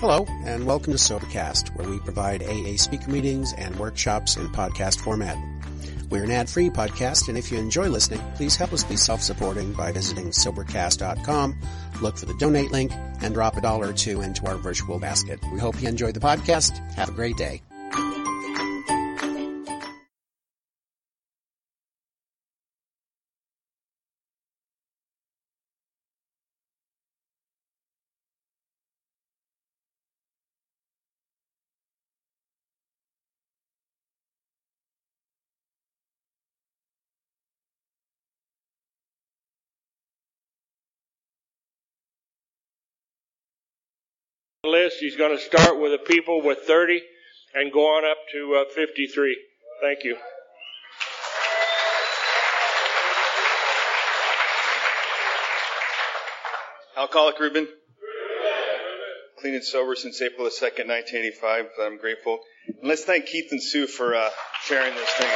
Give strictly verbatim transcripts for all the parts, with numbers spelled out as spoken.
Hello, and welcome to Sobercast, where we provide A A speaker meetings and workshops in podcast format. We're an ad-free podcast, and if you enjoy listening, please help us be self-supporting by visiting Sobercast dot com, look for the donate link, and drop a dollar or two into our virtual basket. We hope you enjoy the podcast. Have a great day. List. He's going to start with the people with thirty and go on up to uh, fifty-three. Thank you. Alcoholic Reuben. Clean and sober since April the second, nineteen eighty-five. I'm grateful. And let's thank Keith and Sue for uh, sharing this thing.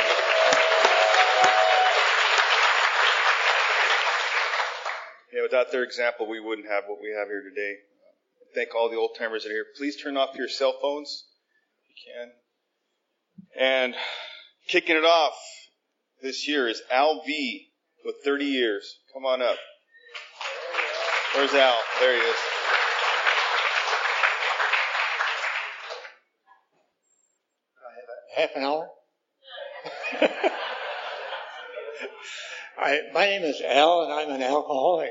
Yeah, without their example, we wouldn't have what we have here today. Thank all the old timers that are here. Please turn off your cell phones if you can. And kicking it off this year is Al V with thirty years. Come on up. Where's Al? There he is. Half an hour? I, my name is Al, and I'm an alcoholic.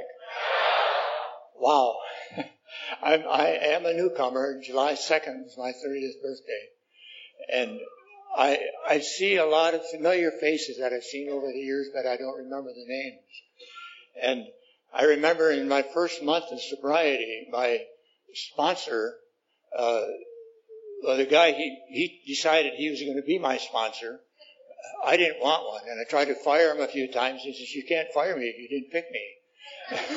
Wow. I'm, I am a newcomer. July second is my thirtieth birthday. And I I see a lot of familiar faces that I've seen over the years, but I don't remember the names. And I remember in my first month of sobriety, my sponsor, uh, well, the guy, he, he decided he was going to be my sponsor. I didn't want one, and I tried to fire him a few times. He says, "You can't fire me if you didn't pick me."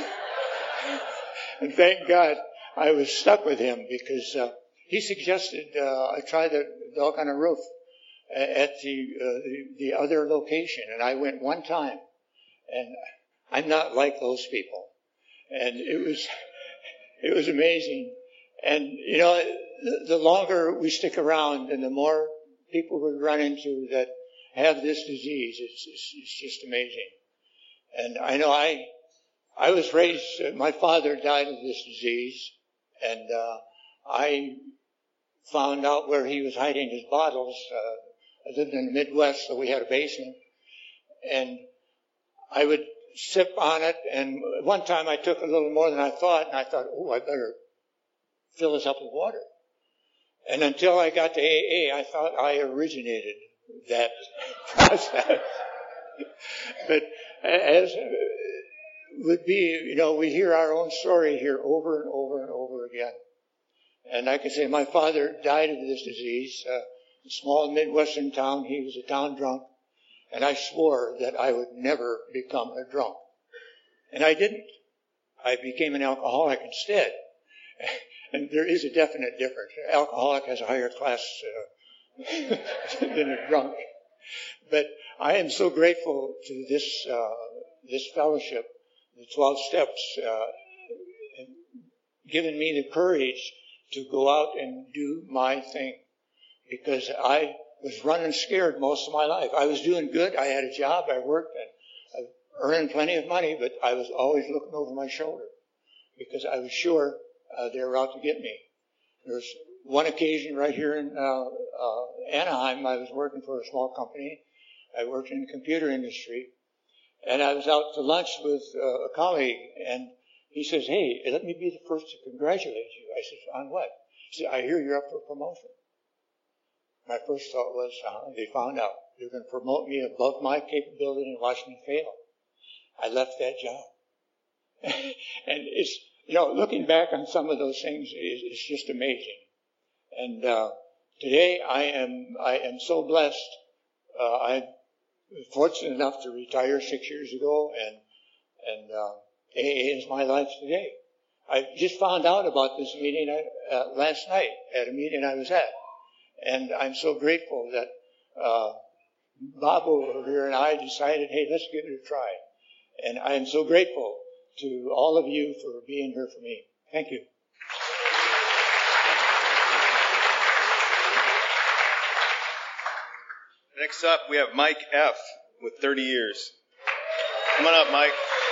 And thank God I was stuck with him, because uh, he suggested uh, I try the dog on a roof at the, uh, the the other location, and I went one time, and I'm not like those people, and it was it was amazing. And you know, the, the longer we stick around, and the more people we run into that have this disease, it's it's, it's just amazing. And I know I I was raised. Uh, my father died of this disease. And uh, I found out where he was hiding his bottles. Uh, I lived in the Midwest, so we had a basement. And I would sip on it. And one time I took a little more than I thought, and I thought, oh, I better fill this up with water. And until I got to A A, I thought I originated that process. But as would be, you know, we hear our own story here over and over and over again. And I can say my father died of this disease, uh, a small Midwestern town. He was a town drunk. And I swore that I would never become a drunk. And I didn't. I became an alcoholic instead. And there is a definite difference. An alcoholic has a higher class uh, than a drunk. But I am so grateful to this uh, this fellowship, the twelve steps, uh, given me the courage to go out and do my thing. Because I was running scared most of my life. I was doing good. I had a job. I worked and I earned plenty of money, but I was always looking over my shoulder because I was sure uh, they were out to get me. There was one occasion right here in uh, uh, Anaheim. I was working for a small company. I worked in the computer industry. And I was out to lunch with uh, a colleague, and he says, "Hey, let me be the first to congratulate you." I said, "On what?" He said, "I hear you're up for promotion." My first thought was, uh, they found out. They're going to promote me above my capability and watch me fail. I left that job. And it's, you know, looking back on some of those things, it's just amazing. And uh, today I am I am so blessed. Uh, I fortunate enough to retire six years ago, and and uh, A A is my life today. I just found out about this meeting uh, last night at a meeting I was at, and I'm so grateful that uh, Bob over here and I decided, hey, let's give it a try. And I am so grateful to all of you for being here for me. Thank you. Next up, we have Mike F. with thirty years. Come on up, Mike.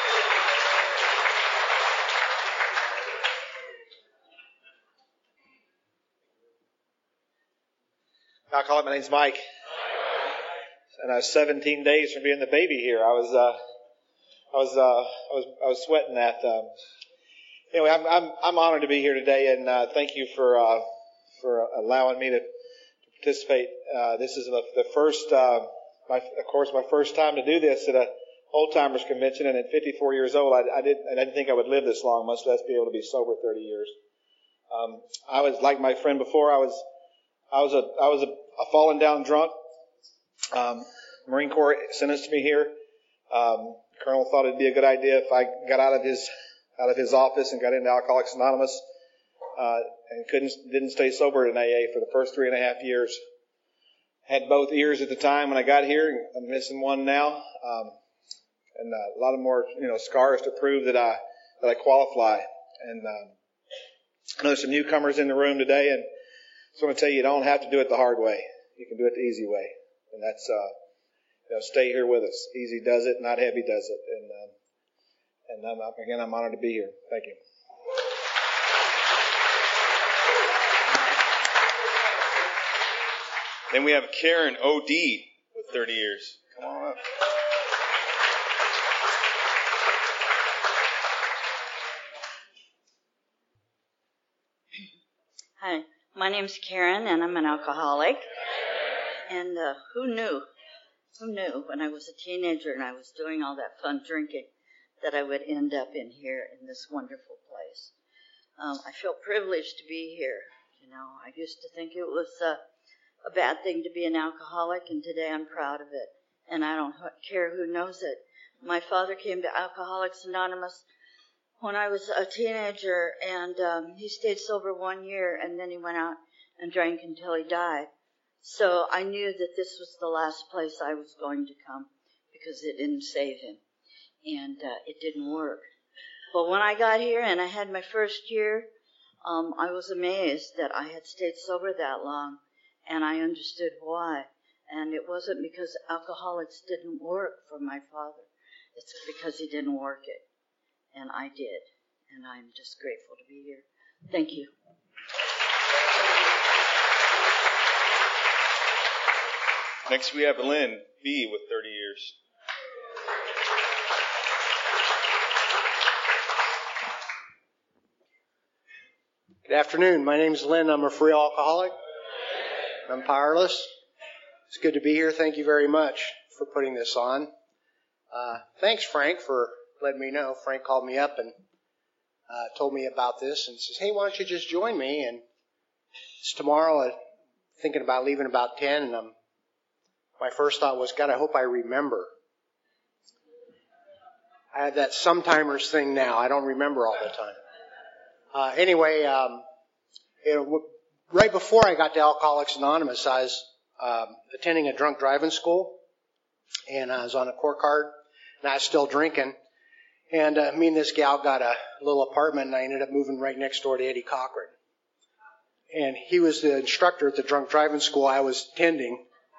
Alcoholic, my name's Mike. And I was seventeen days from being the baby here. I was, uh, I was, uh, I was, I was sweating that. Um, anyway, I'm, I'm, I'm honored to be here today, and uh, thank you for, uh, for allowing me to, to participate. Uh, this is the, the first, uh, my, of course, my first time to do this at a old timers convention, and at fifty-four years old, I, I didn't, I didn't think I would live this long, much less be able to be sober thirty years. Um, I was like my friend before. I was, I was a, I was a, a fallen down drunk. Um, Marine Corps sentenced me here. Um, Colonel thought it'd be a good idea if I got out of his out of his office and got into Alcoholics Anonymous, uh, and couldn't didn't stay sober in A A for the first three and a half years. Had both ears at the time when I got here. I'm missing one now, um, and uh, a lot of more you know scars to prove that I that I qualify. And um, I know there's some newcomers in the room today, and I just want to tell you, you don't have to do it the hard way. You can do it the easy way. And that's, uh, you know, stay here with us. Easy does it, not heavy does it. And, um, and I'm, again, I'm honored to be here. Thank you. Then we have Karen O D with thirty years. Come on up. Hi, my name's Karen, and I'm an alcoholic. And uh, who knew, who knew when I was a teenager and I was doing all that fun drinking that I would end up in here in this wonderful place. Um, I feel privileged to be here. You know, I used to think it was uh, a bad thing to be an alcoholic, and today I'm proud of it. And I don't care who knows it. My father came to Alcoholics Anonymous when I was a teenager, and um, he stayed sober one year, and then he went out and drank until he died. So I knew that this was the last place I was going to come because it didn't save him, and uh, it didn't work. But when I got here and I had my first year, um, I was amazed that I had stayed sober that long, and I understood why. And it wasn't because alcoholics didn't work for my father. It's because he didn't work it, and I did, and I'm just grateful to be here. Thank you. Next we have Lynn B. with thirty years. Good afternoon. My name is Lynn. I'm a free alcoholic. I'm powerless. It's good to be here. Thank you very much for putting this on. Uh, thanks, Frank, for letting me know. Frank called me up and uh, told me about this and says, hey, why don't you just join me? And it's tomorrow. I'm thinking about leaving about ten, and I'm My first thought was, God, I hope I remember. I have that sometimers thing now. I don't remember all the time. Uh, anyway, um, you know, right before I got to Alcoholics Anonymous, I was um, attending a drunk driving school, and I was on a court card, and I was still drinking. And uh, me and this gal got a little apartment, and I ended up moving right next door to Eddie Cochran. And he was the instructor at the drunk driving school I was attending.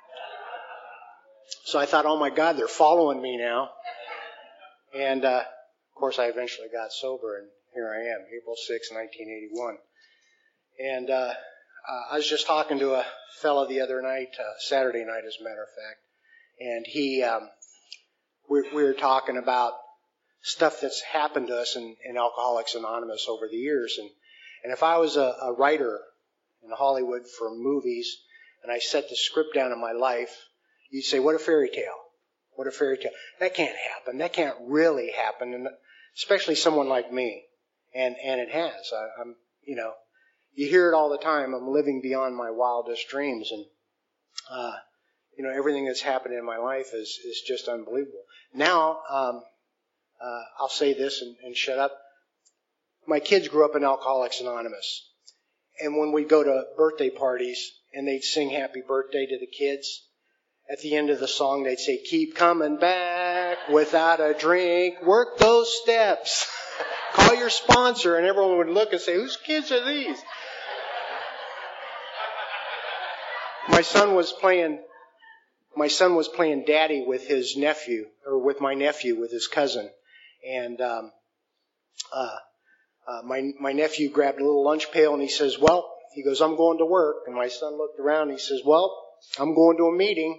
So I thought, oh my God, they're following me now. And, uh, of course, I eventually got sober, and here I am, April sixth, nineteen eighty-one. And, uh, uh, I was just talking to a fellow the other night, uh, Saturday night, as a matter of fact. And he, um, we, we were talking about stuff that's happened to us in, in Alcoholics Anonymous over the years. And, and if I was a, a writer in Hollywood for movies, and I set the script down in my life, you'd say, what a fairy tale. What a fairy tale. That can't happen. That can't really happen, and especially someone like me. And and it has. I, I'm, you know, you hear it all the time. I'm living beyond my wildest dreams, and uh, you know, everything that's happened in my life is is just unbelievable. Now, um, uh, I'll say this and, and shut up. My kids grew up in Alcoholics Anonymous, and when we go to birthday parties and they'd sing Happy Birthday to the kids, at the end of the song, they'd say, keep coming back without a drink. Work those steps. Call your sponsor. And everyone would look and say, whose kids are these? My son was playing my son was playing daddy with his nephew, or with my nephew, with his cousin. And um, uh, uh, my my nephew grabbed a little lunch pail and he says, well, he goes, I'm going to work. And my son looked around and he says, well, I'm going to a meeting.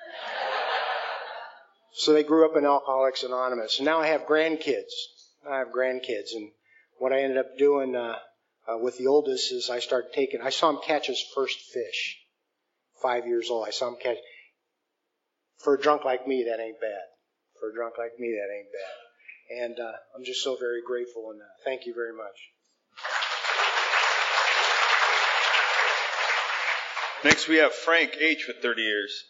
So they grew up in Alcoholics Anonymous. And now I have grandkids. I have grandkids. And what I ended up doing uh, uh, with the oldest is I started taking, I saw him catch his first fish. Five years old. I saw him catch. For a drunk like me, that ain't bad. For a drunk like me, that ain't bad. And uh, I'm just so very grateful, and uh, thank you very much. Next we have Frank H. with thirty years.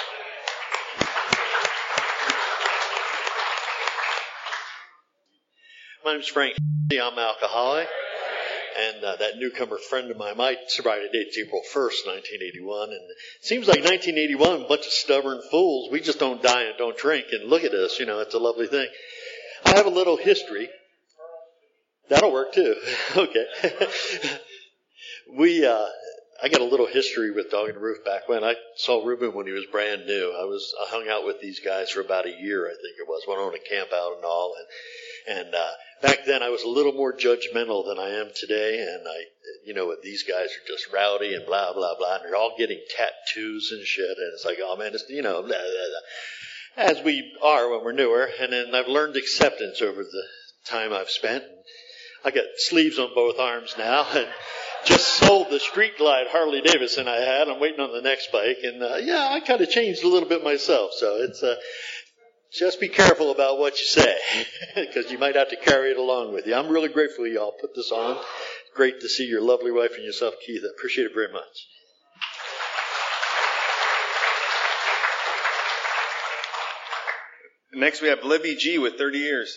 My name's Frank. I'm alcoholic. And uh, that newcomer friend of mine, my sobriety date's April first, nineteen eighty-one. And it seems like nineteen eighty-one, a bunch of stubborn fools. We just don't die and don't drink. And look at us, you know, it's a lovely thing. I have a little history. That'll work too. Okay. we, uh, I got a little history with Dog and Roof back when. I saw Ruben when he was brand new. I was, I hung out with these guys for about a year, I think it was. Went on a camp out and all. And, and, uh, back then I was a little more judgmental than I am today. And I, you know, these guys are just rowdy and blah, blah, blah. And they're all getting tattoos and shit. And it's like, oh man, it's, you know, blah, blah, blah. As we are when we're newer. And then I've learned acceptance over the time I've spent. I got sleeves on both arms now, and just sold the Street Glide Harley Davidson I had. I'm waiting on the next bike, and uh, yeah, I kind of changed a little bit myself. So it's uh, just be careful about what you say, because you might have to carry it along with you. I'm really grateful y'all put this on. Great to see your lovely wife and yourself, Keith. I appreciate it very much. Next we have Libby G. with thirty years.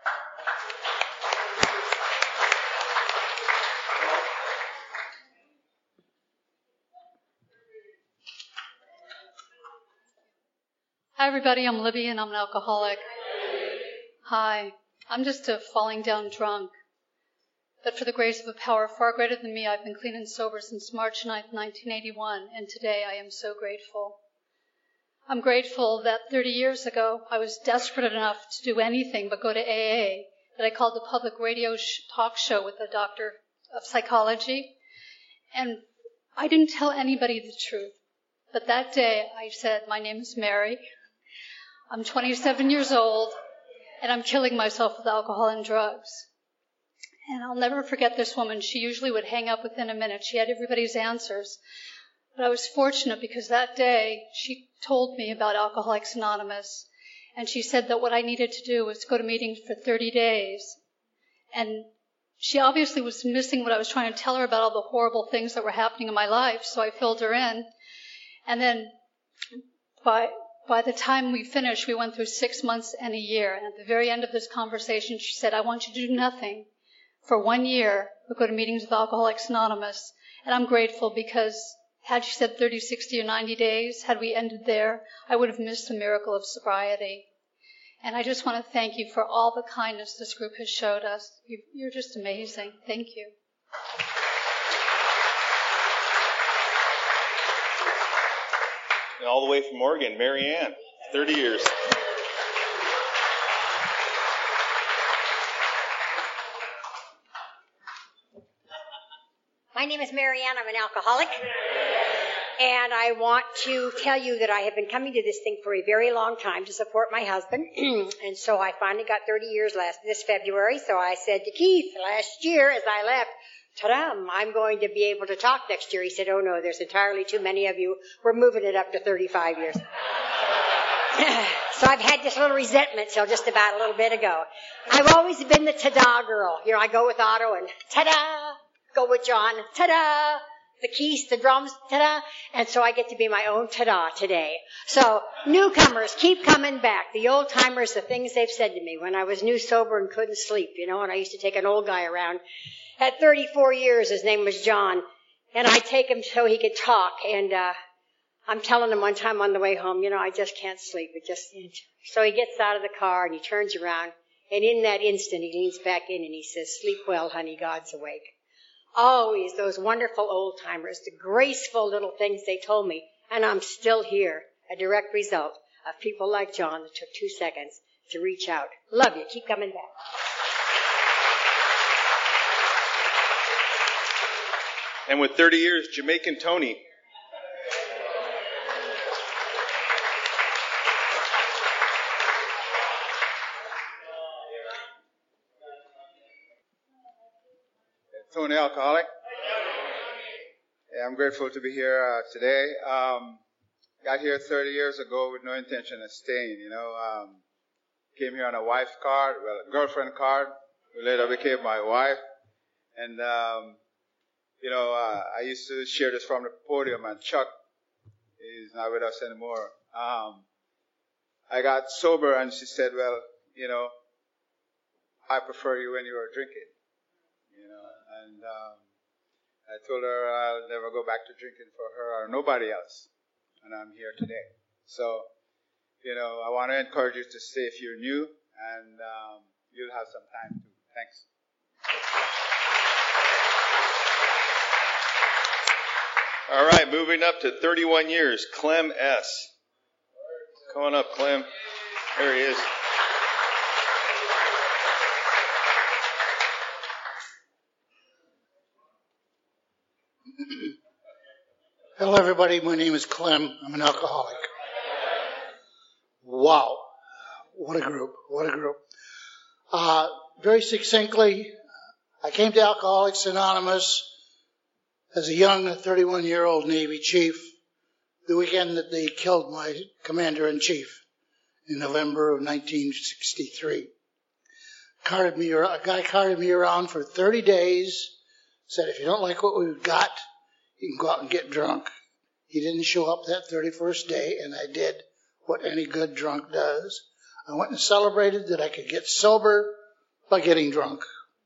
Hi, everybody. I'm Libby, and I'm an alcoholic. Hi. I'm just a falling down drunk. But for the grace of a power far greater than me, I've been clean and sober since March ninth, nineteen eighty-one, and today I am so grateful. I'm grateful that thirty years ago, I was desperate enough to do anything but go to A A, that I called a public radio sh- talk show with a doctor of psychology. And I didn't tell anybody the truth. But that day, I said, my name is Mary. I'm twenty-seven years old, and I'm killing myself with alcohol and drugs. And I'll never forget this woman. She usually would hang up within a minute. She had everybody's answers. But I was fortunate because that day she told me about Alcoholics Anonymous. And she said that what I needed to do was go to meetings for thirty days. And she obviously was missing what I was trying to tell her about all the horrible things that were happening in my life. So I filled her in. And then by... By the time we finished, we went through six months and a year. And at the very end of this conversation, she said, I want you to do nothing for one year but go to meetings with Alcoholics Anonymous. And I'm grateful because had she said thirty, sixty, or ninety days, had we ended there, I would have missed the miracle of sobriety. And I just want to thank you for all the kindness this group has showed us. You're just amazing. Thank you. And all the way from Oregon, Mary Ann, thirty years. My name is Mary Ann. I'm an alcoholic. And I want to tell you that I have been coming to this thing for a very long time to support my husband. And so I finally got thirty years last this February. So I said to Keith last year as I left, ta-da, I'm going to be able to talk next year. He said, oh no, there's entirely too many of you. We're moving it up to thirty-five years. So I've had this little resentment till just about a little bit ago. I've always been the ta-da girl. You know, I go with Otto and ta-da, go with John, ta-da, the keys, the drums, ta-da. And so I get to be my own ta-da today. So newcomers, keep coming back. The old timers, the things they've said to me when I was new, sober, and couldn't sleep, you know, and I used to take an old guy around. At thirty-four years, his name was John, and I take him so he could talk, and uh I'm telling him one time on the way home, you know, I just can't sleep. It just So he gets out of the car, and he turns around, and in that instant, he leans back in, and he says, sleep well, honey, God's awake. Always those wonderful old-timers, the graceful little things they told me, and I'm still here a direct result of people like John that took two seconds to reach out. Love you. Keep coming back. And with thirty years, Jamaican Tony. Tony, alcoholic. Yeah, I'm grateful to be here uh, today. Um, got here thirty years ago with no intention of staying, you know. Um, came here on a wife card, well, a girlfriend card, who later became my wife. And, um, you know, uh, I used to share this from the podium, and Chuck is not with us anymore. Um, I got sober, and she said, well, you know, I prefer you when you were drinking. You know, and um, I told her I'll never go back to drinking for her or nobody else. And I'm here today. So, you know, I want to encourage you to stay if you're new, and um, you'll have some time too. Thanks. All right, moving up to thirty-one years, Clem S. Come on up, Clem. There he is. Hello, everybody. My name is Clem. I'm an alcoholic. Wow. What a group. What a group. Uh, very succinctly, I came to Alcoholics Anonymous as a young thirty-one-year-old Navy chief the weekend that they killed my commander-in-chief in November of nineteen sixty-three. Carted me, a guy carted me around for thirty days, said, if you don't like what we've got, you can go out and get drunk. He didn't show up that thirty-first day, and I did what any good drunk does. I went and celebrated that I could get sober by getting drunk.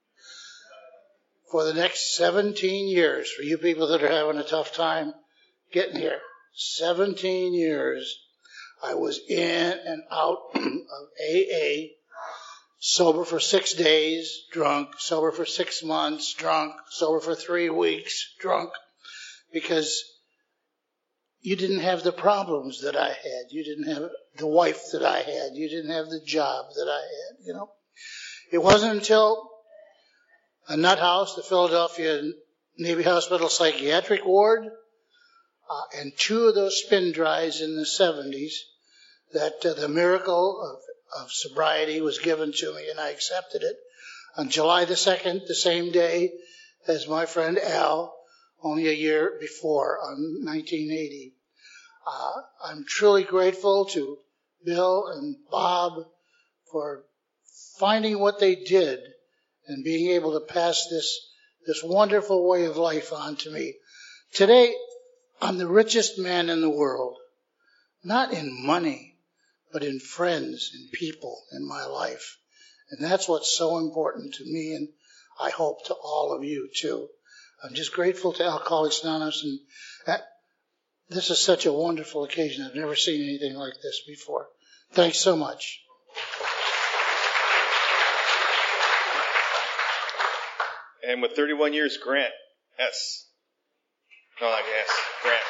For the next seventeen years, for you people that are having a tough time getting here, seventeen years, I was in and out of A A, sober for six days, drunk, sober for six months, drunk, sober for three weeks, drunk, because you didn't have the problems that I had. You didn't have the wife that I had. You didn't have the job that I had, you know. It wasn't until a nut house, the Philadelphia Navy Hospital Psychiatric Ward, uh, and two of those spin dries in the seventies that uh, the miracle of, of sobriety was given to me, and I accepted it. On July the second, the same day as my friend Al, only a year before, on nineteen eighty. Uh, I'm truly grateful to Bill and Bob for finding what they did and being able to pass this, this wonderful way of life on to me. Today, I'm the richest man in the world, not in money, but in friends and people in my life. And that's what's so important to me, and I hope to all of you too. I'm just grateful to Alcoholics Anonymous, and that, this is such a wonderful occasion. I've never seen anything like this before. Thanks so much. And with thirty-one years, Grant S. No, like S. Grant.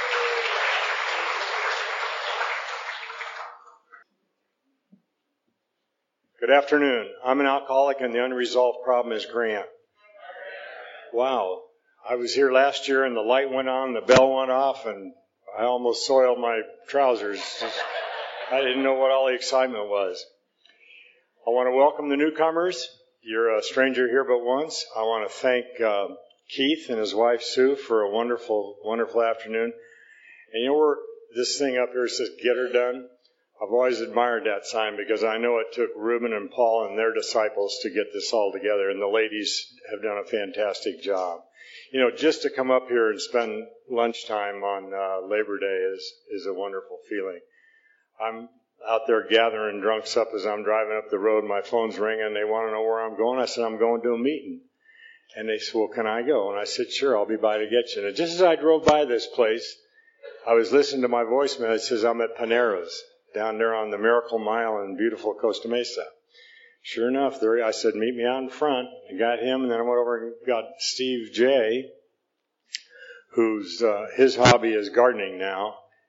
Good afternoon. I'm an alcoholic, and the unresolved problem is Grant. Wow. I was here last year, and the light went on, the bell went off, and I almost soiled my trousers. I didn't know what all the excitement was. I want to welcome the newcomers. You're a stranger here but once. I want to thank uh, Keith and his wife Sue for a wonderful, wonderful afternoon. And you know, we're, this thing up here says, get her done. I've always admired that sign because I know it took Reuben and Paul and their disciples to get this all together, and the ladies have done a fantastic job. You know, just to come up here and spend lunchtime on uh, Labor Day is, is a wonderful feeling. I'm out there gathering drunks up as I'm driving up the road. My phone's ringing. They want to know where I'm going. I said, I'm going to a meeting. And they said, well, can I go? And I said, sure, I'll be by to get you. And just as I drove by this place, I was listening to my voicemail. It says, I'm at Panera's down there on the Miracle Mile in beautiful Costa Mesa. Sure enough, there I said, meet me out in front. I got him, and then I went over and got Steve J., whose uh, his hobby is gardening now.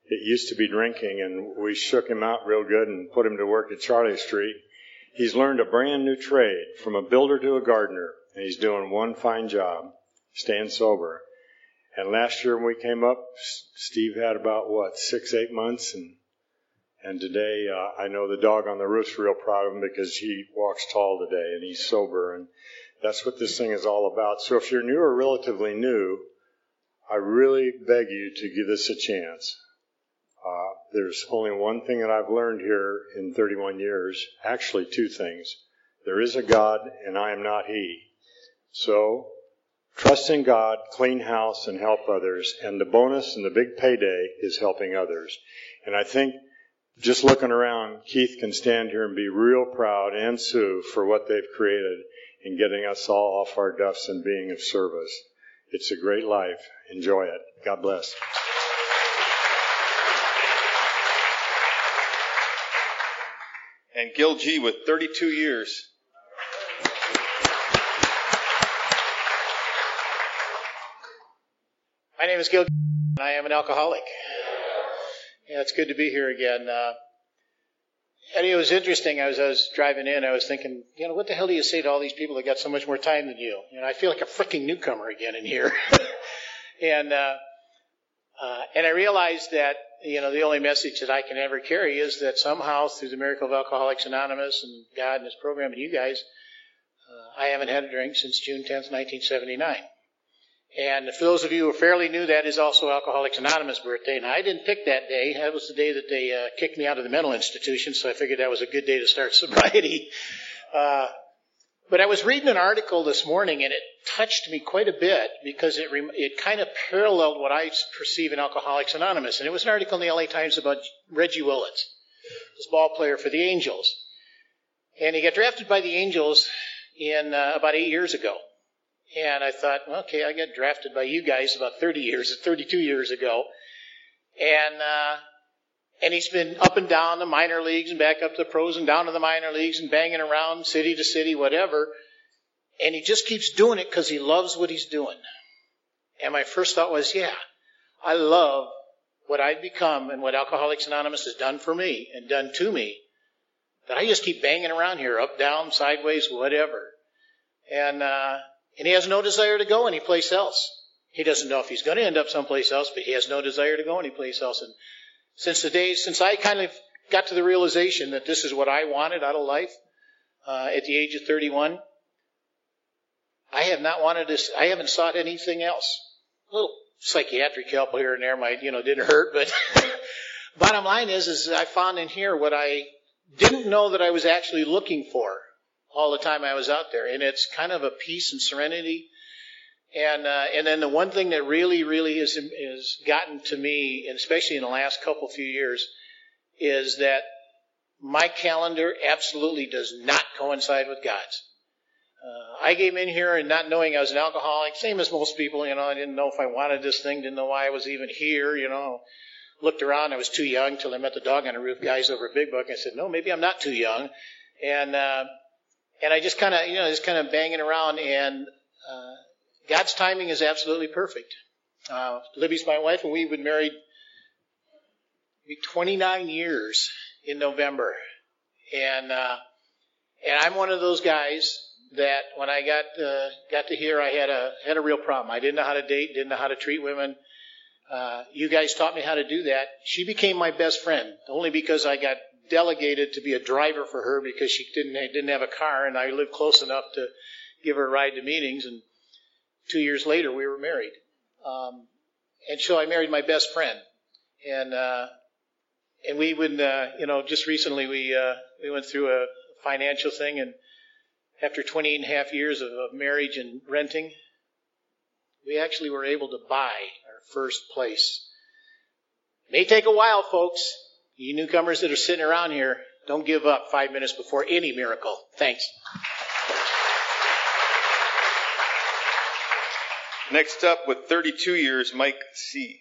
it used to be drinking, and we shook him out real good and put him to work at Charlie Street. He's learned a brand new trade, from a builder to a gardener, and he's doing one fine job, staying sober. And last year when we came up, Steve had about, what, six, eight months, and and today uh, I know the dog on the roof's real proud of him because he walks tall today, and he's sober, and that's what this thing is all about. So if you're new or relatively new, I really beg you to give this a chance. Uh, there's only one thing that I've learned here in thirty-one years, actually two things. There is a God, and I am not He. So, trust in God, clean house, and help others. And the bonus and the big payday is helping others. And I think just looking around, Keith can stand here and be real proud, and Sue, for what they've created in getting us all off our duffs and being of service. It's a great life. Enjoy it. God bless. And Gil G. with thirty-two years. My name is Gil G. and I am an alcoholic. Yeah, it's good to be here again. Uh, and it was interesting. I was, I was driving in. I was thinking, you know, what the hell do you say to all these people that got so much more time than you? You know, I feel like a freaking newcomer again in here. and uh, uh, and I realized that, you know, the only message that I can ever carry is that somehow through the miracle of Alcoholics Anonymous and God and His program and you guys, uh, I haven't had a drink since June tenth, nineteen seventy-nine. And for those of you who are fairly new, that is also Alcoholics Anonymous' birthday. And I didn't pick that day. That was the day that they uh, kicked me out of the mental institution, so I figured that was a good day to start sobriety. Uh, but I was reading an article this morning, and it touched me quite a bit because it rem- it kind of paralleled what I perceive in Alcoholics Anonymous. And it was an article in the L A Times about Reggie Willits, this ball player for the Angels. And he got drafted by the Angels in uh, about eight years ago. And I thought, okay, I got drafted by you guys about thirty years, thirty-two years ago. And, uh, and he's been up and down the minor leagues and back up to the pros and down to the minor leagues and banging around city to city, whatever. And he just keeps doing it because he loves what he's doing. And my first thought was, yeah, I love what I've become and what Alcoholics Anonymous has done for me and done to me, that I just keep banging around here, up, down, sideways, whatever. And, uh, And he has no desire to go anyplace else. He doesn't know if he's going to end up someplace else, but he has no desire to go anyplace else. And since the day, since I kind of got to the realization that this is what I wanted out of life, uh, at the age of thirty-one, I have not wanted this, I haven't sought anything else. A little psychiatric help here and there might, you know, didn't hurt, but bottom line is, is I found in here what I didn't know that I was actually looking for all the time I was out there. And it's kind of a peace and serenity. And uh, and then the one thing that really, really has, has gotten to me, and especially in the last couple few years, is that my calendar absolutely does not coincide with God's. Uh, I came in here and not knowing I was an alcoholic, same as most people, you know, I didn't know if I wanted this thing, didn't know why I was even here, you know. Looked around, I was too young till I met the dog on the roof guys over at Big Buck. I said, no, maybe I'm not too young. And, uh, And I just kind of, you know, just kind of banging around, and uh, God's timing is absolutely perfect. Uh, Libby's my wife, and we've been married twenty-nine years in November. And uh, and I'm one of those guys that when I got uh, got to here, I had a had a real problem. I didn't know how to date, didn't know how to treat women. Uh, you guys taught me how to do that. She became my best friend, only because I got delegated to be a driver for her because she didn't didn't have a car, and I lived close enough to give her a ride to meetings. And two years later, we were married. Um, and so I married my best friend, and uh, and we would, uh, you know, just recently we uh, we went through a financial thing, and after twenty and a half years of, of marriage and renting, we actually were able to buy our first place. May take a while, folks. You newcomers that are sitting around here, don't give up five minutes before any miracle. Thanks. Next up with thirty-two years, Mike C.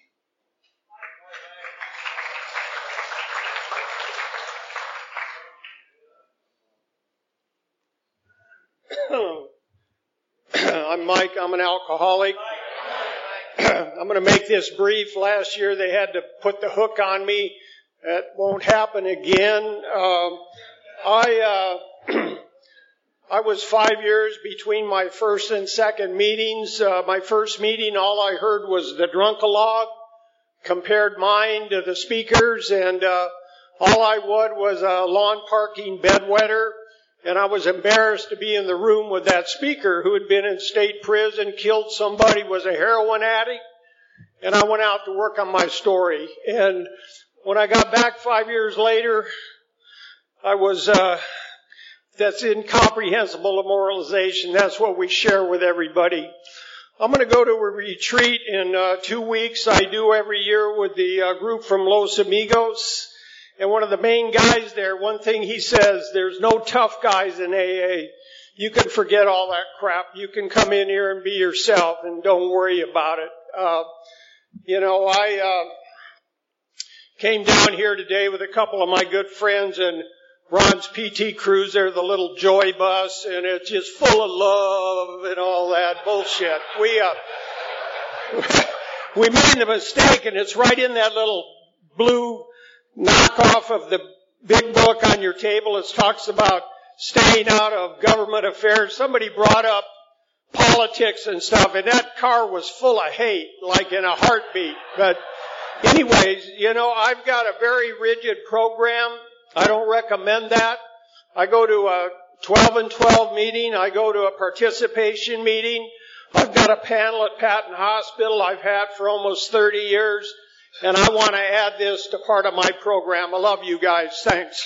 I'm Mike. I'm an alcoholic. gonna I'm gonna make this brief. Last year they had to put the hook on me. That won't happen again. Um, I uh, I was five years between my first and second meetings. Uh, my first meeting, all I heard was the drunkalogue, compared mine to the speakers, and uh, all I would was a lawn parking bedwetter. And I was embarrassed to be in the room with that speaker who had been in state prison, killed somebody, was a heroin addict. And I went out to work on my story. And when I got back five years later, I was, uh, that's incomprehensible demoralization. That's what we share with everybody. I'm going to go to a retreat in uh, two weeks. I do every year with the uh, group from Los Amigos. And one of the main guys there, one thing he says, there's no tough guys in A A. You can forget all that crap. You can come in here and be yourself and don't worry about it. Uh, you know, I uh, came down here today with a couple of my good friends and Ron's P T Cruiser, the little Joy bus, and it's just full of love and all that bullshit. We, uh, we made a mistake, and it's right in that little blue knockoff of the big book on your table. It talks about staying out of government affairs. Somebody brought up politics and stuff, and that car was full of hate, like in a heartbeat. But anyways, you know, I've got a very rigid program. I don't recommend that. I go to a twelve and twelve meeting. I go to a participation meeting. I've got a panel at Patton Hospital I've had for almost thirty years. And I want to add this to part of my program. I love you guys. Thanks.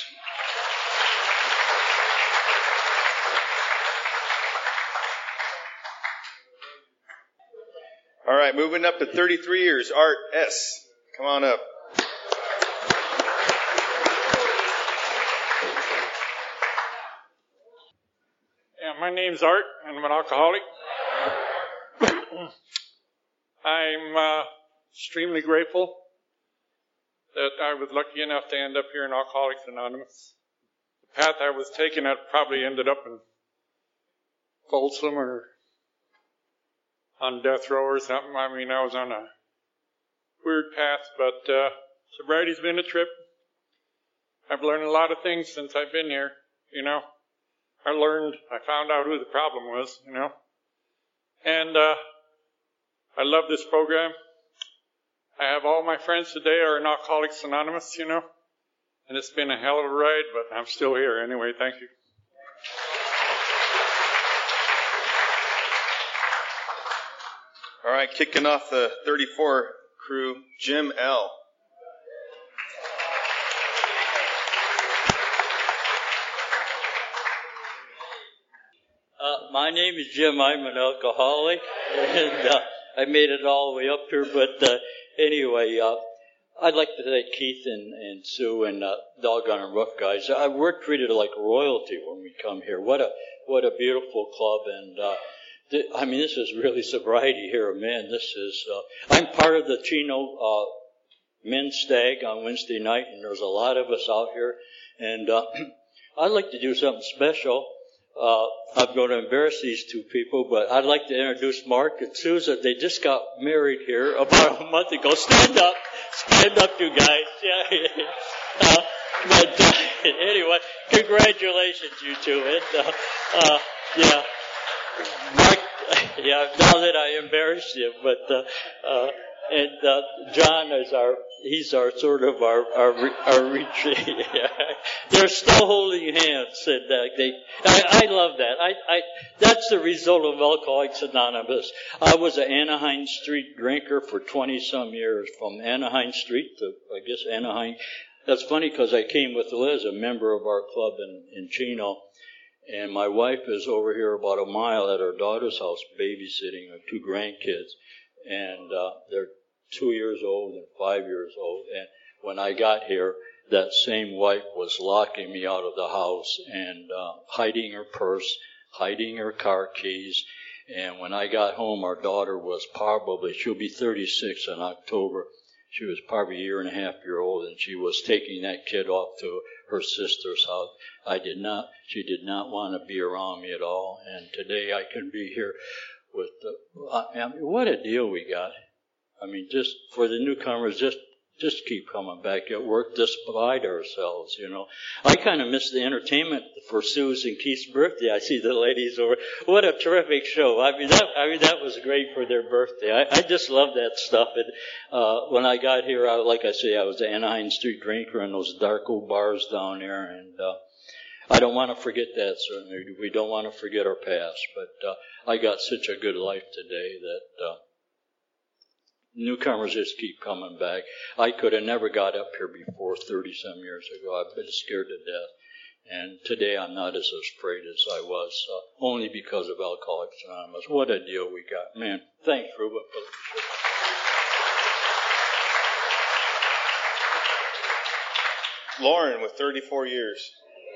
All right, moving up to thirty-three years. Art S. Come on up. Yeah, my name's Art, and I'm an alcoholic. I'm uh, extremely grateful that I was lucky enough to end up here in Alcoholics Anonymous. The path I was taking, I probably ended up in Folsom or on death row or something. I mean, I was on a weird path, but uh, sobriety's been a trip. I've learned a lot of things since I've been here, you know. I learned, I found out who the problem was, you know. And uh, I love this program. I have all my friends today are in Alcoholics Anonymous, you know. And it's been a hell of a ride, but I'm still here anyway. Thank you. All right, kicking off the thirty-four crew, Jim L. Uh, my name is Jim. I'm an alcoholic, and uh, I made it all the way up here. But uh, anyway, uh, I'd like to thank Keith and, and Sue and uh, Doggone and Rough guys. Uh, we're treated like royalty when we come here. What a what a beautiful club, and uh, th- I mean, this is really sobriety here, man. This is. Uh, I'm part of the Chino uh, Men's Stag on Wednesday night, and there's a lot of us out here, and uh, I'd like to do something special. Uh, I'm going to embarrass these two people, but I'd like to introduce Mark and Susan. They just got married here about a month ago. Stand up. Stand up, you guys. Yeah. Uh, but uh, anyway, congratulations, you two. And, uh, uh, yeah. Mark, yeah, now that I embarrassed you, but, uh, uh, and, uh, John is our, he's our sort of our, our, our retreat. They're still holding hands, and uh, they, I, I love that. I, I, that's the result of Alcoholics Anonymous. I was an Anaheim Street drinker for twenty some years, from Anaheim Street to, I guess, Anaheim. That's funny because I came with Liz, a member of our club in, in Chino, and my wife is over here about a mile at her daughter's house babysitting her two grandkids, and uh, they're two years old and five years old. And when I got here, that same wife was locking me out of the house and uh, hiding her purse, hiding her car keys. And when I got home, our daughter was probably, she'll be thirty-six in October. She was probably a year and a half year old, and she was taking that kid off to her sister's house. I did not, she did not want to be around me at all. And today I can be here with the, I mean, what a deal we got. I mean, just for the newcomers, just just keep coming back at work despite ourselves, you know. I kind of miss the entertainment for Sue's and Keith's birthday. I see the ladies over. What a terrific show! I mean, that I mean that was great for their birthday. I, I just love that stuff. And uh, when I got here, I, like I say, I was an Anaheim Street drinker in those dark old bars down there, and uh, I don't want to forget that. Certainly, we don't want to forget our past. But uh, I got such a good life today that. Uh, Newcomers just keep coming back. I could have never got up here before thirty-some years ago. I've been scared to death. And today I'm not as afraid as I was, uh, only because of Alcoholics Anonymous. What a deal we got. Man, thanks, Ruben, for the show. Lauren with thirty-four years.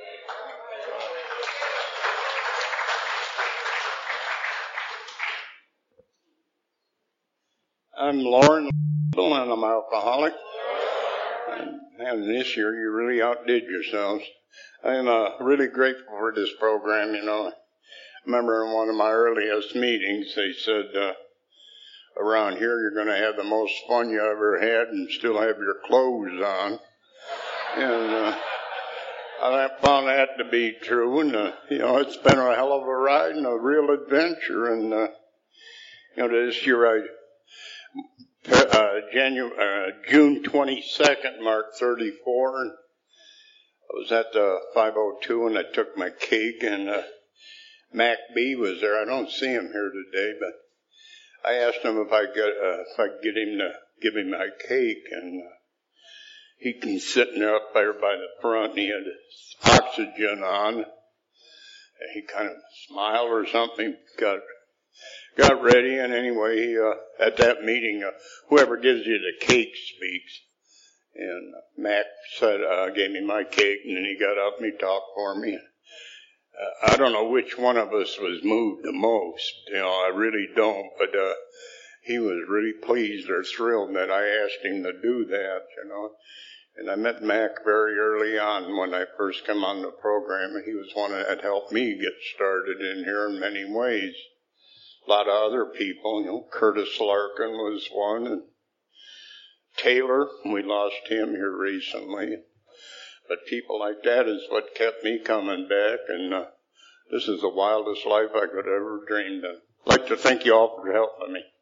I'm Lauren, and I'm alcoholic. And this year you really outdid yourselves. I'm uh, really grateful for this program, you know. I remember in one of my earliest meetings, they said, uh, around here you're going to have the most fun you ever had and still have your clothes on. And uh, I found that to be true. And, uh, you know, it's been a hell of a ride and a real adventure. And, uh, you know, this year I... Uh, January, uh, June twenty-second marked thirty-four, and I was at the five oh two and I took my cake, and uh, Mac B was there. I don't see him here today, but I asked him if I get uh, if I could get him to give him my cake, and uh, he came sitting up there by the front, and he had his oxygen on, and he kind of smiled or something, got Got ready, and anyway, uh, at that meeting, uh, whoever gives you the cake speaks. And Mac said, uh, gave me my cake, and then he got up and he talked for me. Uh, I don't know which one of us was moved the most, you know, I really don't, but, uh, he was really pleased or thrilled that I asked him to do that, you know. And I met Mac very early on when I first came on the program, and he was one that helped me get started in here in many ways. A lot of other people, you know, Curtis Larkin was one, and Taylor, we lost him here recently. But people like that is what kept me coming back, and uh, this is the wildest life I could ever dreamed of. I'd like to thank you all for helping me.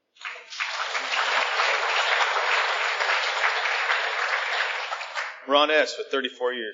Ron S. with thirty-four years.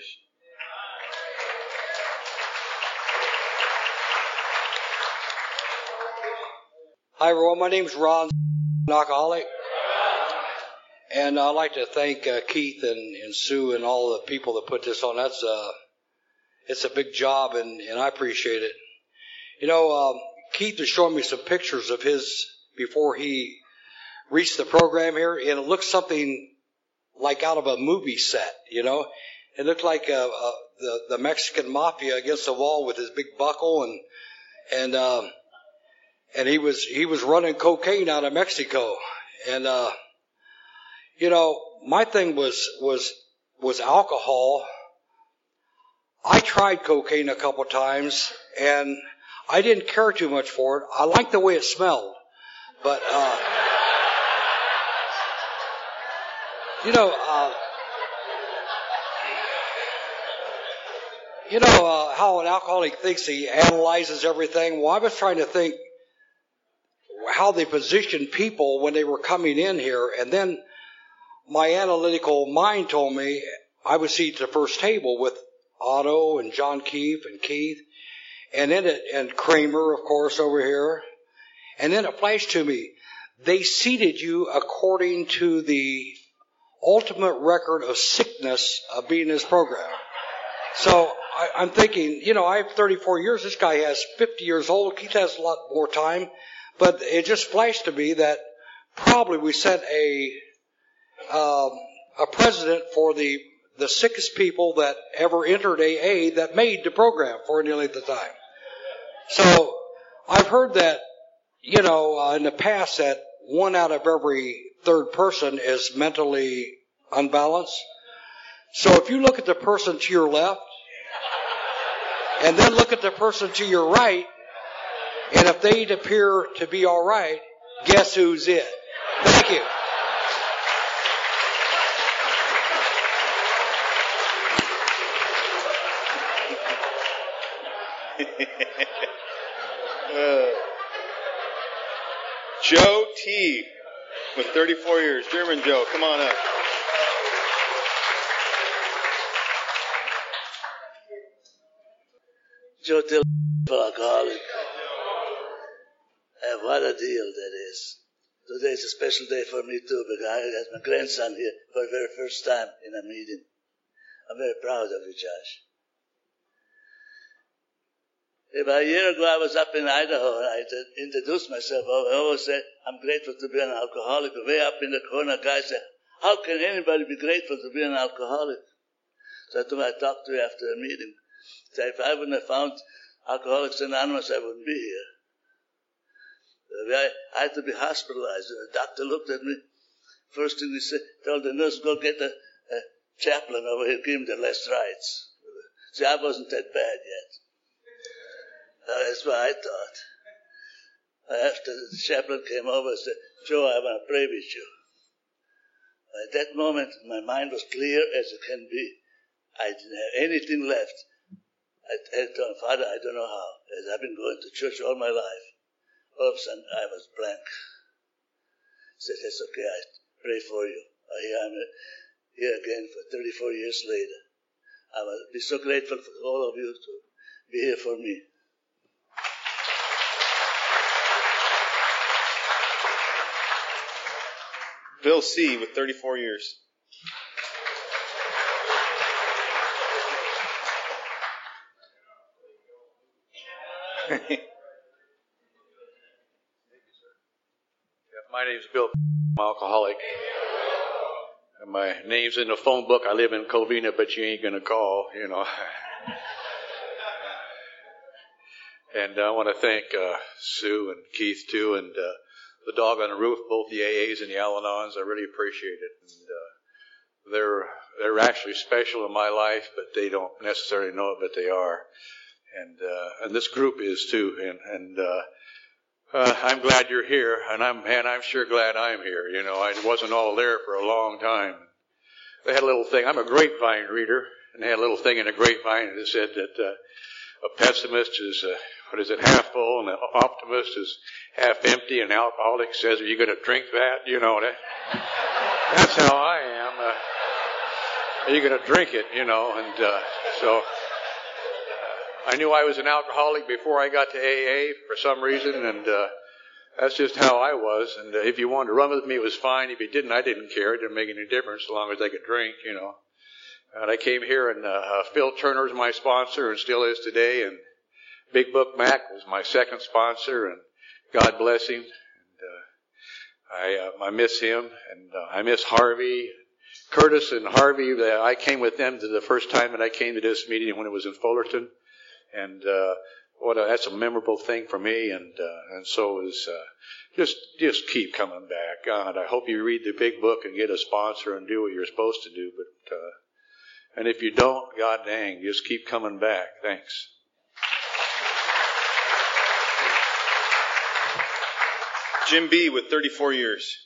Hi everyone, my name is Ron, alcoholic, and I'd like to thank uh, Keith and, and Sue and all the people that put this on. That's uh, it's a big job, and, and I appreciate it. You know, um, Keith is showing me some pictures of his before he reached the program here, and it looks something like out of a movie set. You know, it looked like uh, uh, the the Mexican mafia against the wall with his big buckle and and. Um, And he was, he was running cocaine out of Mexico. And, uh, you know, my thing was, was, was alcohol. I tried cocaine a couple times and I didn't care too much for it. I liked the way it smelled. But, uh, you know, uh, you know, uh, how an alcoholic thinks he analyzes everything. Well, I was trying to think how they positioned people when they were coming in here. And then my analytical mind told me I would seat at the first table with Otto and John Keefe and Keith. And then it, and Kramer, of course, over here. And then it flashed to me. They seated you according to the ultimate record of sickness of being in this program. So I, I'm thinking, you know, I have thirty-four years. This guy has fifty years old. Keith has a lot more time. But it just flashed to me that probably we set a um, a precedent for the the sickest people that ever entered A A that made the program for any length of time. So I've heard that, you know, uh, in the past that one out of every third person is mentally unbalanced. So if you look at the person to your left and then look at the person to your right, and if they appear to be all right, guess who's it? Thank you. uh, Joe T. with thirty-four years. German Joe, come on up. Joe Till alcoholic. And what a deal that is. Today is a special day for me too, because I got my grandson here for the very first time in a meeting. I'm very proud of you, Josh. About a year ago, I was up in Idaho, and I introduced myself. I always said, I'm grateful to be an alcoholic. Way up in the corner, a guy said, how can anybody be grateful to be an alcoholic? So I told him I'd talk to you after the meeting. So if I wouldn't have found Alcoholics Anonymous, I wouldn't be here. I, I had to be hospitalized. The doctor looked at me. First thing he said, told the nurse, go get a, a chaplain over here, give him the last rites. See, I wasn't that bad yet. Uh, that's what I thought. After the chaplain came over and said, Joe, I want to pray with you. At that moment, my mind was clear as it can be. I didn't have anything left. I had told him, Father, I don't know how. As I've been going to church all my life. All of a sudden, I was blank. I said, that's okay, I pray for you. Here I'm here again for thirty-four years later. I will be so grateful for all of you to be here for me. Bill C. with thirty-four years. My name's Bill. I'm an alcoholic. And my name's in the phone book. I live in Covina, but you ain't going to call, you know. And I want to thank uh, Sue and Keith, too, and uh, the dog on the roof, both the A As and the Al-Anons. I really appreciate it. And uh, they're they're actually special in my life, but they don't necessarily know it, but they are. And uh, and this group is, too. And, and uh, Uh, I'm glad you're here, and I'm and I'm sure glad I'm here. You know, I wasn't all there for a long time. They had a little thing. I'm a grapevine reader, and they had a little thing in a grapevine that said that uh, a pessimist is uh, what is it, half full, and an optimist is half empty, and an alcoholic says, "Are you going to drink that?" You know, that that's how I am. Uh, are you going to drink it? You know, and uh, so. I knew I was an alcoholic before I got to A A for some reason, and uh, that's just how I was. And uh, if you wanted to run with me, it was fine. If you didn't, I didn't care. It didn't make any difference as long as I could drink, you know. And I came here, and uh, Phil Turner's my sponsor and still is today, and Big Book Mac was my second sponsor, and God bless him. And uh, I uh, I miss him, and uh, I miss Harvey. Curtis and Harvey, uh, I came with them to the first time that I came to this meeting when it was in Fullerton. And uh, what a, that's a memorable thing for me, and uh, and so is uh, just just keep coming back. God, I hope you read the big book and get a sponsor and do what you're supposed to do. But uh, and if you don't, God dang, just keep coming back. Thanks. Jim B. with thirty-four years.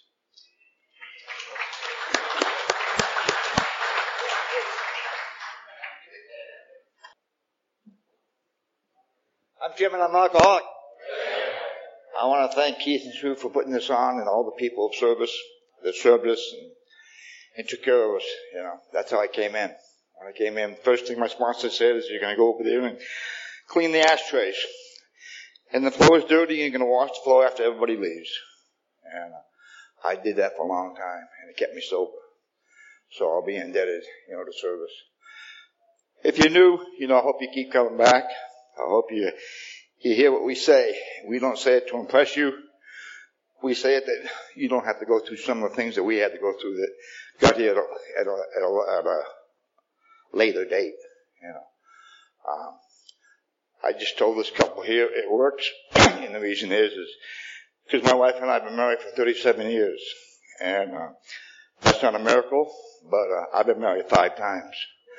I'm Jim, and I'm an alcoholic. I want to thank Keith and Sue for putting this on, and all the people of service that served us and, and took care of us. You know, that's how I came in. When I came in, first thing my sponsor said is, you're going to go over there and clean the ashtrays. And the floor is dirty, you're going to wash the floor after everybody leaves. And uh, I did that for a long time, and it kept me sober. So I'll be indebted, you know, to service. If you're new, you know, I hope you keep coming back. I hope you you hear what we say. We don't say it to impress you. We say it that you don't have to go through some of the things that we had to go through that got here at a, at a, at a, at a later date. You know, um, I just told this couple here it works, and the reason is is because my wife and I have been married for thirty-seven years, and uh, that's not a miracle, but uh, I've been married five times.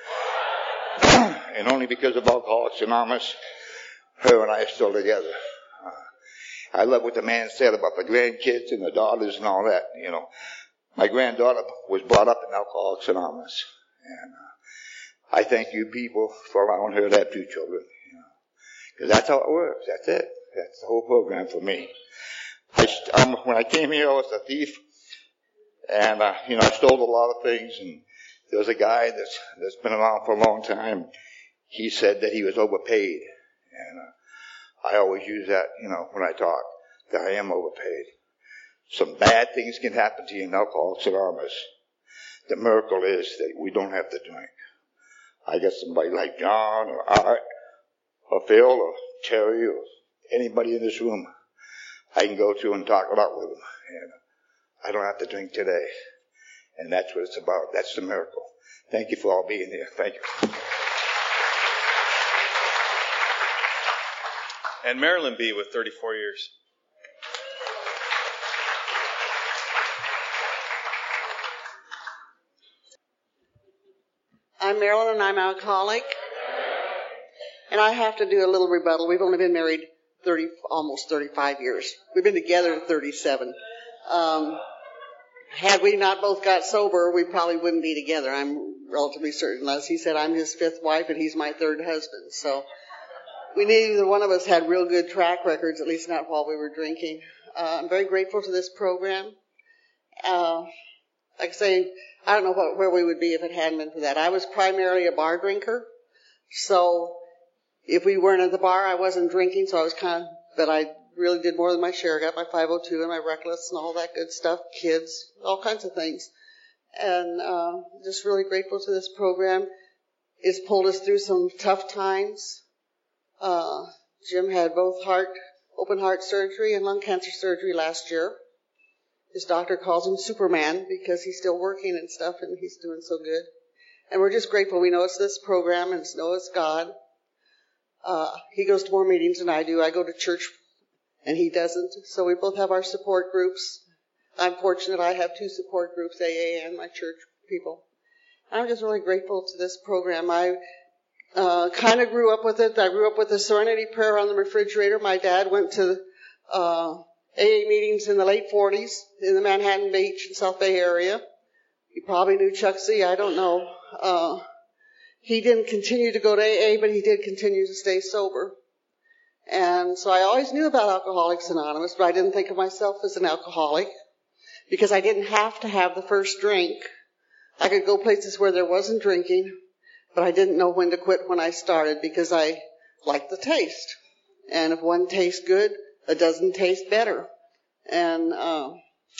And only because of Alcoholics Anonymous, her and I are still together. Uh, I love what the man said about the grandkids and the daughters and all that. You know, my granddaughter was brought up in Alcoholics Anonymous, and uh, I thank you people for allowing her to have two children. Because that's how it works. That's it. That's the whole program for me. I, um, when I came here, I was a thief. And, uh, you know, I stole a lot of things. And there was a guy that's, that's been around for a long time. He said that he was overpaid. And uh, I always use that, you know, when I talk, that I am overpaid. Some bad things can happen to you in Alcoholics Anonymous. The miracle is that we don't have to drink. I got somebody like John or Art or Phil or Terry or anybody in this room I can go to and talk it out with them. And I don't have to drink today. And that's what it's about. That's the miracle. Thank you for all being here. Thank you. And Marilyn B. with thirty-four years. I'm Marilyn, and I'm alcoholic. And I have to do a little rebuttal. We've only been married thirty, almost thirty-five years. We've been together thirty-seven. Um, had we not both got sober, we probably wouldn't be together. I'm relatively certain. As he said, I'm his fifth wife, and he's my third husband. So we neither one of us had real good track records, at least not while we were drinking. Uh, I'm very grateful to this program. Uh, like I say, I don't know what, where we would be if it hadn't been for that. I was primarily a bar drinker, so if we weren't at the bar, I wasn't drinking, so I was kind of, but I really did more than my share. I got my five oh two and my Reckless and all that good stuff, kids, all kinds of things. And uh, just really grateful to this program. It's pulled us through some tough times. Uh, Jim had both heart, open heart surgery and lung cancer surgery last year. His doctor calls him Superman because he's still working and stuff, and he's doing so good. And we're just grateful. We know it's this program, and we know it's God. Uh, he goes to more meetings than I do. I go to church, and he doesn't. So we both have our support groups. I'm fortunate I have two support groups, A A and my church people. I'm just really grateful to this program. I uh, kind of grew up with it. I grew up with the Serenity Prayer on the refrigerator. My dad went to uh, A A meetings in the late forties in the Manhattan Beach and South Bay area. You probably knew Chuck Z. I don't know. Uh, he didn't continue to go to A A, but he did continue to stay sober. And so I always knew about Alcoholics Anonymous, but I didn't think of myself as an alcoholic because I didn't have to have the first drink. I could go places where there wasn't drinking, but I didn't know when to quit when I started because I liked the taste. And if one tastes good, a dozen taste better. And uh,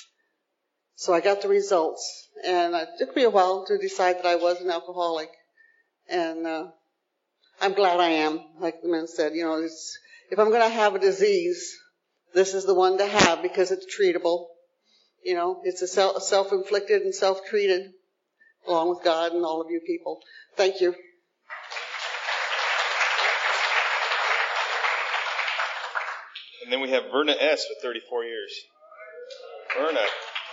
so I got the results. And it took me a while to decide that I was an alcoholic. And uh, I'm glad I am. Like the man said, you know, it's, if I'm going to have a disease, this is the one to have because it's treatable. You know, it's a self, self-inflicted and self-treated, along with God and all of you people. Thank you. And then we have Verna S. with thirty-four years. Verna.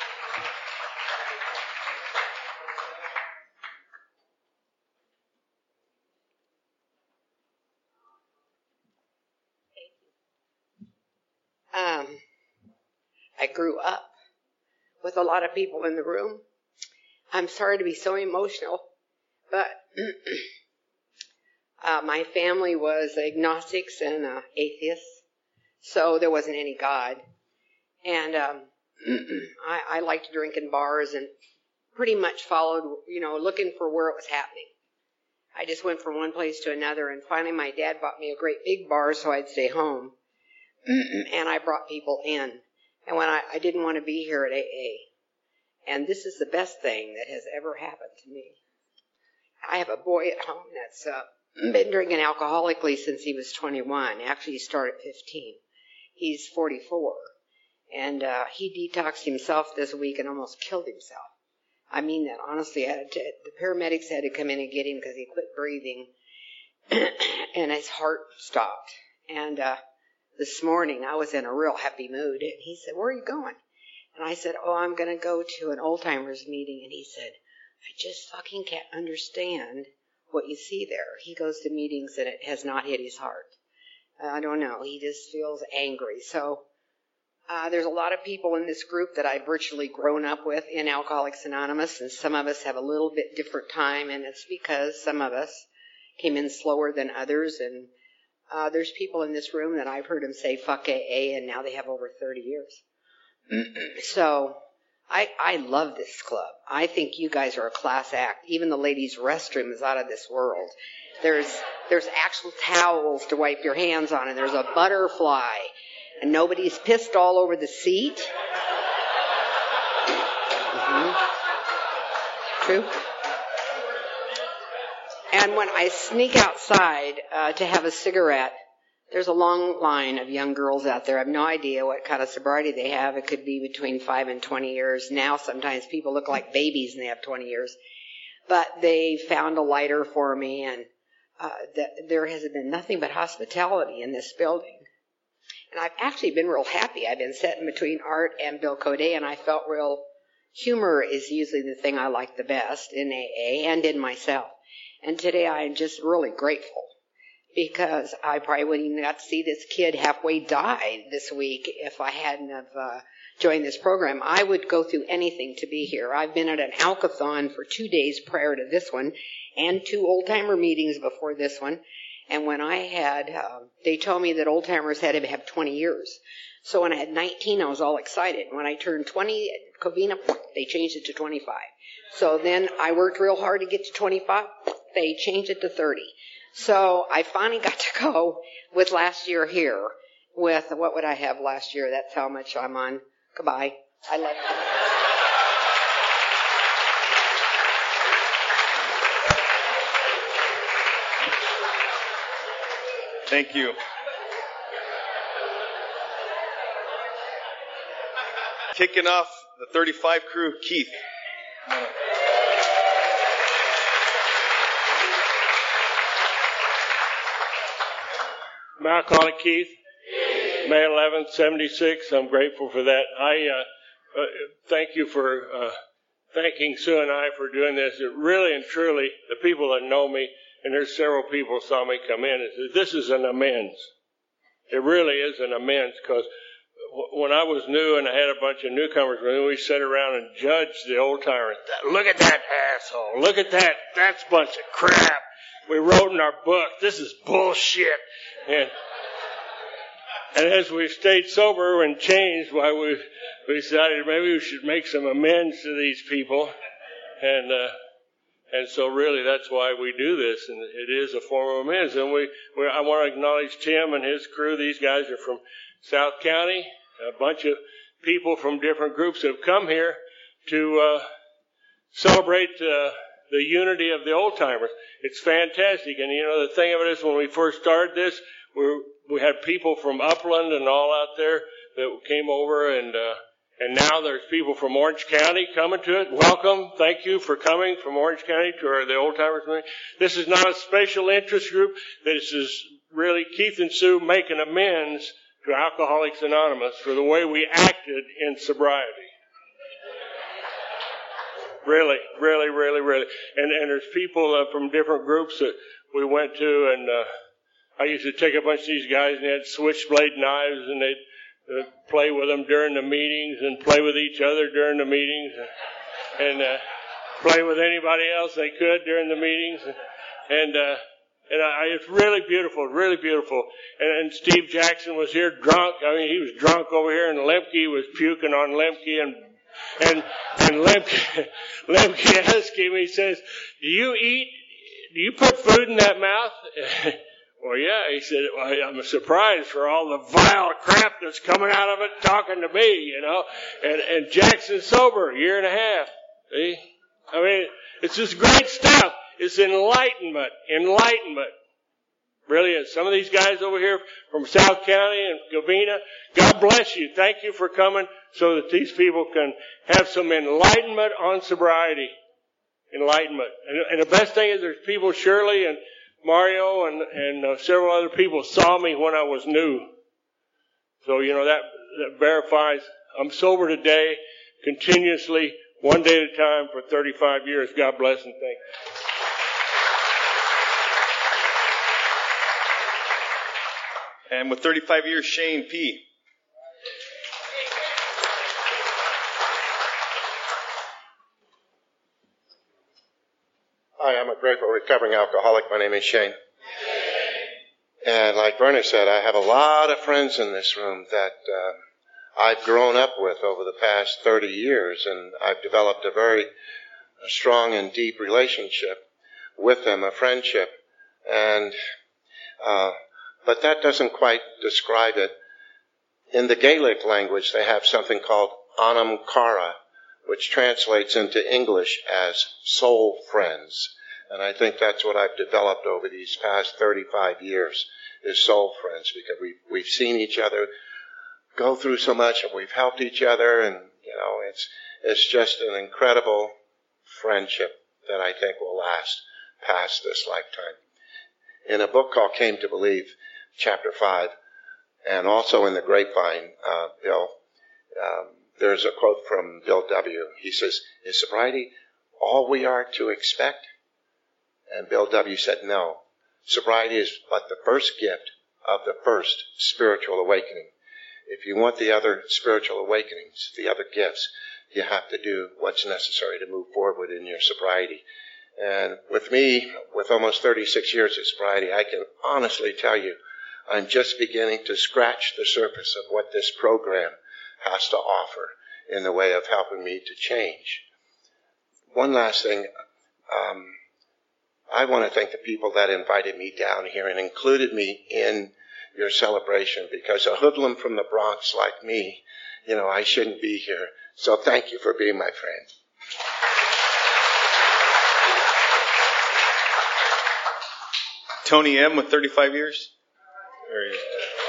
Um, I grew up with a lot of people in the room. I'm sorry to be so emotional, but uh, my family was agnostics and uh, atheists, so there wasn't any God. And um, I, I liked to drink in bars and pretty much followed, you know, looking for where it was happening. I just went from one place to another, and finally my dad bought me a great big bar so I'd stay home. And I brought people in. And when I, I didn't want to be here at A A. And this is the best thing that has ever happened to me. I have a boy at home that's uh, been drinking alcoholically since he was twenty-one. Actually, he started at fifteen. He's forty-four. And uh, he detoxed himself this week and almost killed himself. I mean that honestly. I had to, the paramedics had to come in and get him because he quit breathing. And his heart stopped. And uh, this morning I was in a real happy mood. And he said, "Where are you going?" And I said, "Oh, I'm going to go to an old timers meeting." And he said, "I just fucking can't understand what you see there." He goes to meetings and it has not hit his heart. I don't know. He just feels angry. So uh, there's a lot of people in this group that I've virtually grown up with in Alcoholics Anonymous, and some of us have a little bit different time, and it's because some of us came in slower than others, and Uh, there's people in this room that I've heard them say fuck A A, and now they have over thirty years. So I I love this club. I think you guys are a class act. Even the ladies' restroom is out of this world. There's there's actual towels to wipe your hands on, and there's a butterfly, and nobody's pissed all over the seat. Mm-hmm. True. And when I sneak outside uh, to have a cigarette, there's a long line of young girls out there. I have no idea what kind of sobriety they have. It could be between five and twenty years. Now sometimes people look like babies and they have twenty years. But they found a lighter for me, and uh, th- there has been nothing but hospitality in this building. And I've actually been real happy. I've been sitting between Art and Bill Coday, and I felt real humor is usually the thing I like the best in A A and in myself. And today I am just really grateful, because I probably wouldn't even got to see this kid halfway die this week if I hadn't have uh, joined this program. I would go through anything to be here. I've been at an Alcathon for two days prior to this one, and two old-timer meetings before this one. And when I had, uh, they told me that old-timers had to have twenty years. So when I had nineteen, I was all excited. When I turned twenty at Covina, they changed it to twenty-five. So then I worked real hard to get to twenty-five. They changed it to thirty. So I finally got to go with last year here with, what would I have last year? That's how much I'm on. Goodbye. I love you. Thank you. Kicking off the thirty-five crew, Keith. I'm alcoholic Keith, May eleventh, seventy-six. I'm grateful for that. I uh, uh, thank you for uh, thanking Sue and I for doing this. It really and truly, the people that know me, and there's several people saw me come in, and said, this is an amends. It really is an amends, because when I was new and I had a bunch of newcomers, we sat around and judged the old timers. Look at that asshole. Look at that. That's a bunch of crap. We wrote in our book, this is bullshit. And, and as we stayed sober and changed, why we, we decided maybe we should make some amends to these people. And, uh, and so really that's why we do this. And it is a form of amends. And we, we I want to acknowledge Tim and his crew. These guys are from South County. A bunch of people from different groups have come here to, uh, celebrate, uh, the unity of the old timers. It's fantastic. And you know, the thing of it is, when we first started this, we we had people from Upland and all out there that came over, and uh, and now there's people from Orange County coming to it. Welcome. Thank you for coming from Orange County to our, the old timers meeting. This is not a special interest group. This is really Keith and Sue making amends to Alcoholics Anonymous for the way we acted in sobriety. Really, really, really, really. And, and there's people uh, from different groups that we went to, and uh, I used to take a bunch of these guys, and they had switchblade knives, and they'd uh, play with them during the meetings, and play with each other during the meetings, and, and uh, play with anybody else they could during the meetings. And uh, and I, it's really beautiful, really beautiful. And, and Steve Jackson was here drunk. I mean, he was drunk over here, and Lemke was puking on Lemke, and And and Lemke, Lemke asked him, he says, do you eat, do you put food in that mouth? Well, yeah. He said, well, I'm surprised for all the vile crap that's coming out of it talking to me, you know. And, and Jackson's sober, a year and a half. See? I mean, it's just great stuff. It's enlightenment, enlightenment. Really is. Some of these guys over here from South County and Covina, God bless you. Thank you for coming so that these people can have some enlightenment on sobriety. Enlightenment. And, and the best thing is there's people, Shirley and Mario and, and uh, several other people saw me when I was new. So, you know, that, that verifies I'm sober today, continuously, one day at a time for thirty-five years. God bless and thank you. And with thirty-five years, Shane P. Hi, I'm a grateful recovering alcoholic. My name is Shane. And like Werner said, I have a lot of friends in this room that uh, I've grown up with over the past thirty years, and I've developed a very strong and deep relationship with them, a friendship. And uh, but that doesn't quite describe it. In the Gaelic language, they have something called Anam Cara, which translates into English as soul friends. And I think that's what I've developed over these past thirty-five years, is soul friends, because we've, we've seen each other go through so much, and we've helped each other, and, you know, it's, it's just an incredible friendship that I think will last past this lifetime. In a book called Came to Believe, chapter five, and also in the Grapevine, uh, Bill, um, there's a quote from Bill W. He says, "Is sobriety all we are to expect?" And Bill W. said, "No. Sobriety is but the first gift of the first spiritual awakening. If you want the other spiritual awakenings, the other gifts, you have to do what's necessary to move forward in your sobriety." And with me, with almost thirty-six years of sobriety, I can honestly tell you, I'm just beginning to scratch the surface of what this program has to offer in the way of helping me to change. One last thing. Um, I want to thank the people that invited me down here and included me in your celebration, because a hoodlum from the Bronx like me, you know, I shouldn't be here. So thank you for being my friend. Tony M. with thirty-five years. There he is.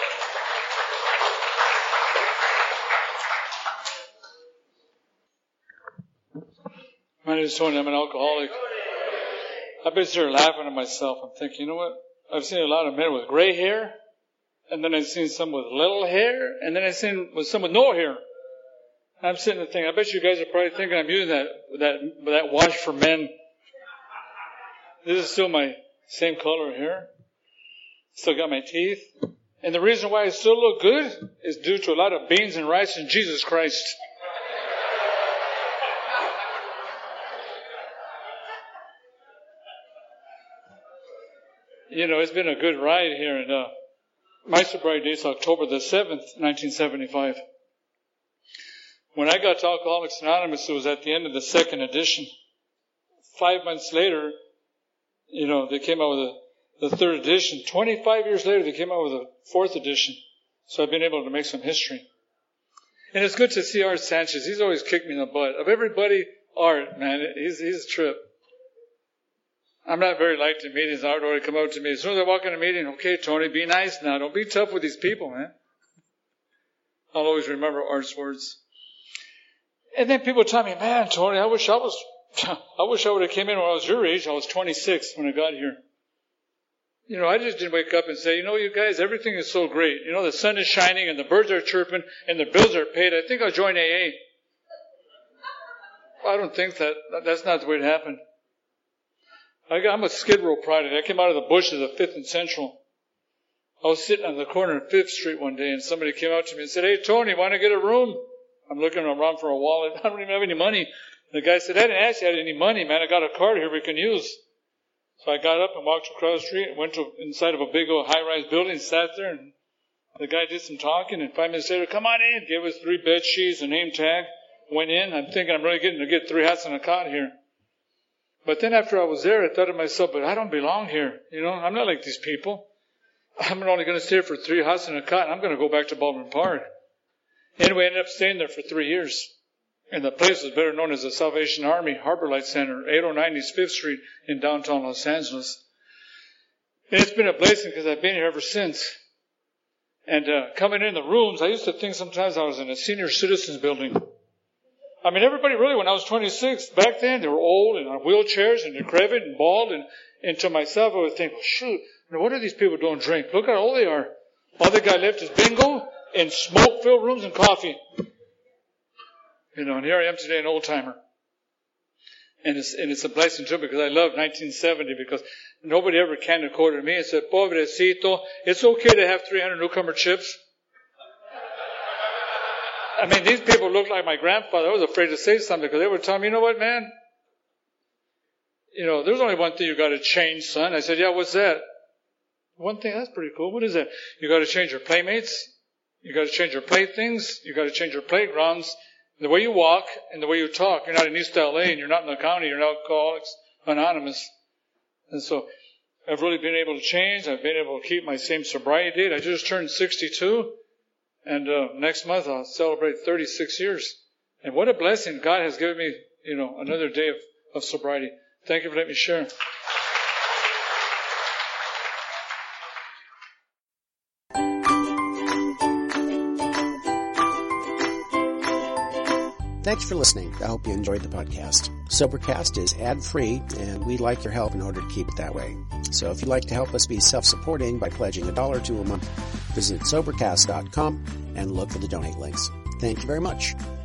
My name is Tony. I'm an alcoholic. I've been sitting here laughing at myself. I'm thinking, you know what? I've seen a lot of men with gray hair, and then I've seen some with little hair, and then I've seen with some with no hair. I'm sitting there thinking, I bet you guys are probably thinking I'm using that that that wash for men. This is still my same color hair. Still got my teeth. And the reason why I still look good is due to a lot of beans and rice and Jesus Christ. You know, it's been a good ride here. And uh, my sobriety date is October the seventh, nineteen seventy-five. When I got to Alcoholics Anonymous, it was at the end of the second edition. Five months later, you know, they came out with a, the third edition. twenty-five years later, they came out with a fourth edition. So I've been able to make some history. And it's good to see Art Sanchez. He's always kicked me in the butt. Of everybody, Art, man, he's, he's a trip. I'm not very liked in meetings. Art already come out to me. As soon as I walk in a meeting, okay, Tony, be nice now. Don't be tough with these people, man. I'll always remember Art's words. And then people tell me, man, Tony, I wish I was, I wish I would have came in when I was your age. I was twenty-six when I got here. You know, I just didn't wake up and say, you know, you guys, everything is so great. You know, the sun is shining and the birds are chirping and the bills are paid. I think I'll join A A. Well, I don't think that. That's not the way it happened. I got, I'm a Skid Row product. I came out of the bushes of Fifth and Central. I was sitting on the corner of Fifth Street one day, and somebody came out to me and said, "Hey, Tony, want to get a room?" I'm looking around for a wallet. I don't even have any money. The guy said, "I didn't ask you if you had any money, man. I got a card here we can use." So I got up and walked across the street and went to inside of a big old high-rise building, sat there, and the guy did some talking, and five minutes later, "Come on in," gave us three bed sheets, a name tag, went in. I'm thinking I'm really getting to get three hats and a cot here. But then after I was there, I thought to myself, but I don't belong here. You know, I'm not like these people. I'm only going to stay for three hats and a cot, and I'm going to go back to Baldwin Park. Anyway, I ended up staying there for three years. And the place was better known as the Salvation Army Harbor Light Center, eight oh nine East Fifth Street in downtown Los Angeles. And it's been a blessing because I've been here ever since. And uh, coming in the rooms, I used to think sometimes I was in a senior citizens building. I mean, everybody really, when I was twenty-six, back then, they were old and on wheelchairs and decrepit and bald. And, and to myself, I would think, well, shoot, what are these people doing drink? Look how old they are. All they got left is bingo and smoke-filled rooms and coffee. You know, and here I am today, an old-timer. And it's, and it's a blessing, too, because I love nineteen seventy, because nobody ever canned a quarter to me and said, "Pobrecito, it's okay to have three hundred newcomer chips." I mean, these people look like my grandfather. I was afraid to say something because they would tell me, "You know what, man? You know, there's only one thing you got to change, son." I said, "Yeah, what's that?" One thing, that's pretty cool. What is that? You got to change your playmates. You got to change your playthings. You got to change your playgrounds. The way you walk and the way you talk. You're not in East L A and you're not in the county. You're not Alcoholics Anonymous. And so I've really been able to change. I've been able to keep my same sobriety date. I just turned sixty-two. And uh, next month I'll celebrate thirty-six years. And what a blessing God has given me, you know, another day of, of sobriety. Thank you for letting me share. Thanks for listening. I hope you enjoyed the podcast. Sobercast is ad-free, and we'd like your help in order to keep it that way. So if you'd like to help us be self-supporting by pledging a dollar to a month, visit Sobercast dot com and look for the donate links. Thank you very much.